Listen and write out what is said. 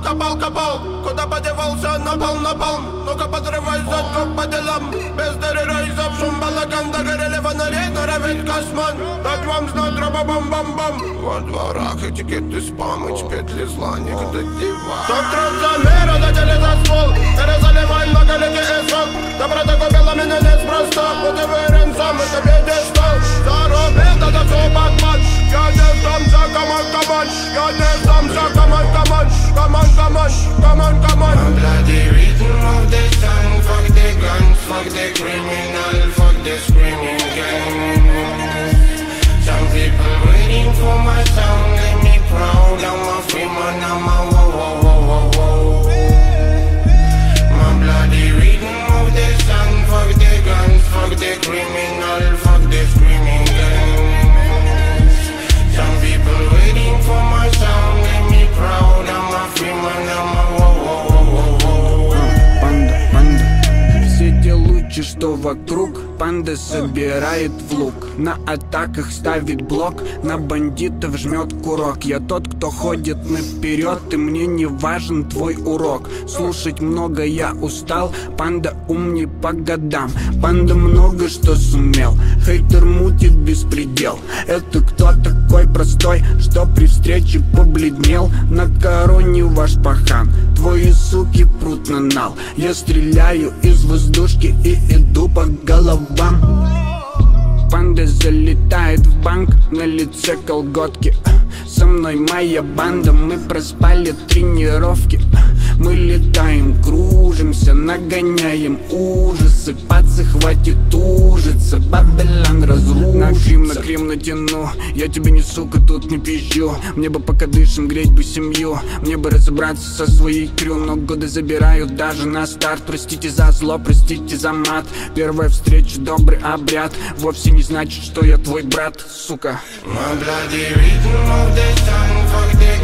копал, куда подевался, напал. Ну-ка подрывай задку по делам. Без рейсов, шум балаган, догорели фонари, норовит косман. Дать вам знать, тропа-бам-бам-бам. Во дворах этикеты спам, и петли зла, никогда дива. Топ трансамера, датели за ствол, перезаливай многолетний эсрок. Доброта купила меня неспроста, вот и вырен сам, это пьедестал. Заробил, это все Батман. Я не сдамся, камон. Я не сдамся, камон. I'm bloody rhythm of the sun. Fuck the guns, fuck the criminal, fuck the screaming gang. Some people waiting for my sound. Let me proud, I'm a free man, I'm a whoa. My bloody rhythm of the sun. Fuck the guns, fuck the criminal, fuck the screaming gang. Some people waiting for my sound. Let me proud, I'm a free man, I'm a whoa. Все те лучи, что вокруг, панда собирает в лук. На атаках ставит блок, на бандитов жмет курок. Я тот, кто ходит наперед, и мне не важен твой урок. Слушать много я устал, панда ум не по годам. Панда много что сумел, хейтер мутит беспредел. Это кто такой простой, что при встрече побледнел? На короне ваш пахан, твои суки прут на нал. Я стреляю из воздушки и иду по головам. Панда залетает в банк, на лице колготки. Со мной моя банда, мы проспали тренировки. Мы летаем, кружимся, нагоняем ужасы. Пацы, хватит ужиться, Бабилон разрушится. На Крим натяну, я тебе не сука, тут не пизжу. Мне бы пока дышим, греть бы семью. Мне бы разобраться со своей крю, но годы забирают даже на старт. Простите за зло, простите за мат. Первая встреча, добрый обряд вовсе не значит, что я твой брат, сука. My bloody rhythm of the sun, fuck the